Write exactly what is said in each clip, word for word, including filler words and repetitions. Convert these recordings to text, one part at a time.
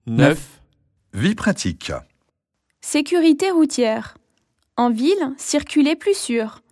neuf. Vie pratique. Sécurité routière. En ville, circuler plus sûr.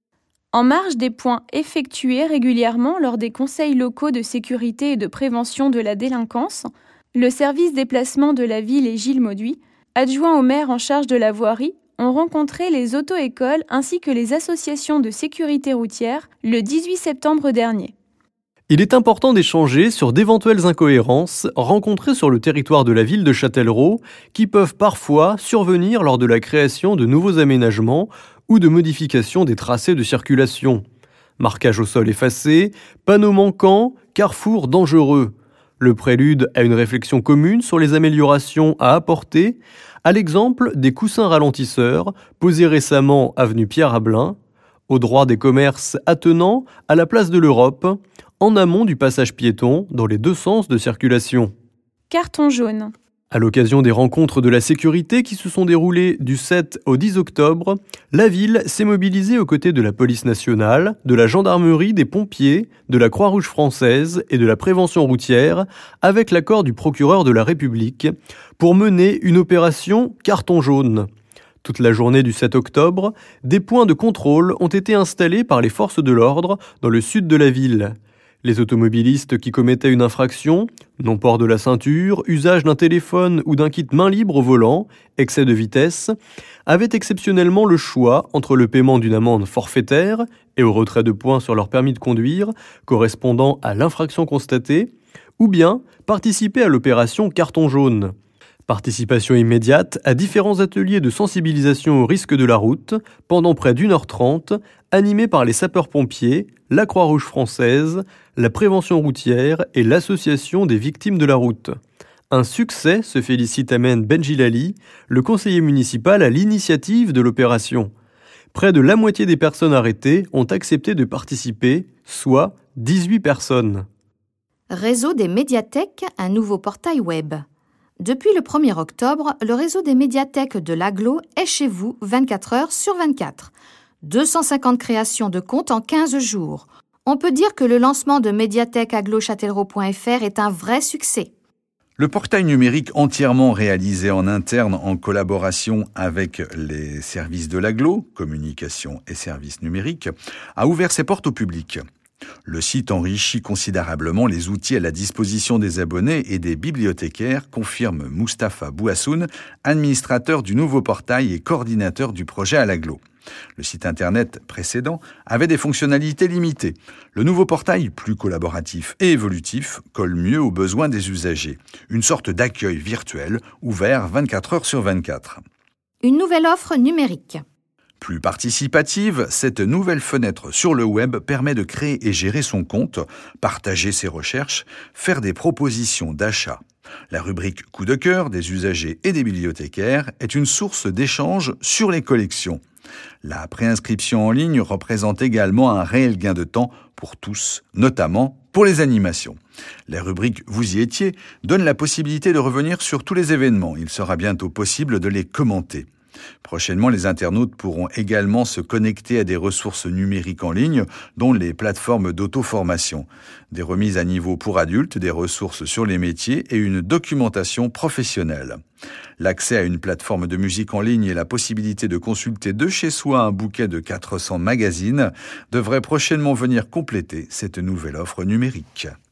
En marge des points effectués régulièrement lors des conseils locaux de sécurité et de prévention de la délinquance, le service déplacement de la ville et Gilles Mauduit, adjoint au maire en charge de la voirie, ont rencontré les auto-écoles ainsi que les associations de sécurité routière le dix-huit septembre dernier. Il est important d'échanger sur d'éventuelles incohérences rencontrées sur le territoire de la ville de Châtellerault qui peuvent parfois survenir lors de la création de nouveaux aménagements ou de modification des tracés de circulation. Marquage au sol effacé, panneaux manquants, carrefours dangereux. Le prélude à une réflexion commune sur les améliorations à apporter, à l'exemple des coussins ralentisseurs posés récemment avenue Pierre-Abelin, au droit des commerces attenants à la place de l'Europe, en amont du passage piéton dans les deux sens de circulation. Carton jaune. À l'occasion des rencontres de la sécurité qui se sont déroulées du sept au dix octobre, la ville s'est mobilisée aux côtés de la police nationale, de la gendarmerie, des pompiers, de la Croix-Rouge française et de la prévention routière, avec l'accord du procureur de la République, pour mener une opération carton jaune. Toute la journée du sept octobre, des points de contrôle ont été installés par les forces de l'ordre dans le sud de la ville. Les automobilistes qui commettaient une infraction, non-port de la ceinture, usage d'un téléphone ou d'un kit main libre au volant, excès de vitesse, avaient exceptionnellement le choix entre le paiement d'une amende forfaitaire et au retrait de points sur leur permis de conduire, correspondant à l'infraction constatée, ou bien participer à l'opération carton jaune. Participation immédiate à différents ateliers de sensibilisation au risque de la route pendant près d'une heure trente, animés par les sapeurs-pompiers, la Croix-Rouge française, la prévention routière et l'association des victimes de la route. Un succès, se félicite Amen Benjilali, le conseiller municipal à l'initiative de l'opération. Près de la moitié des personnes arrêtées ont accepté de participer, soit dix-huit personnes. Réseau des médiathèques, un nouveau portail web. Depuis le premier octobre, le réseau des médiathèques de l'Agglo est chez vous vingt-quatre heures sur vingt-quatre. deux cent cinquante créations de comptes en quinze jours. On peut dire que le lancement de médiathèque agglo châtellerault point f r est un vrai succès. Le portail numérique entièrement réalisé en interne en collaboration avec les services de l'Agglo, communication et services numériques, a ouvert ses portes au public. Le site enrichit considérablement les outils à la disposition des abonnés et des bibliothécaires, confirme Moustapha Bouassoun, administrateur du nouveau portail et coordinateur du projet à l'Agglo. Le site internet précédent avait des fonctionnalités limitées. Le nouveau portail, plus collaboratif et évolutif, colle mieux aux besoins des usagers. Une sorte d'accueil virtuel ouvert vingt-quatre heures sur vingt-quatre. Une nouvelle offre numérique. Plus participative, cette nouvelle fenêtre sur le web permet de créer et gérer son compte, partager ses recherches, faire des propositions d'achat. La rubrique coup de cœur des usagers et des bibliothécaires est une source d'échange sur les collections. La préinscription en ligne représente également un réel gain de temps pour tous, notamment pour les animations. La rubrique « Vous y étiez » donne la possibilité de revenir sur tous les événements. Il sera bientôt possible de les commenter. Prochainement, les internautes pourront également se connecter à des ressources numériques en ligne, dont les plateformes d'auto-formation. Des remises à niveau pour adultes, des ressources sur les métiers et une documentation professionnelle. L'accès à une plateforme de musique en ligne et la possibilité de consulter de chez soi un bouquet de quatre cents magazines devraient prochainement venir compléter cette nouvelle offre numérique.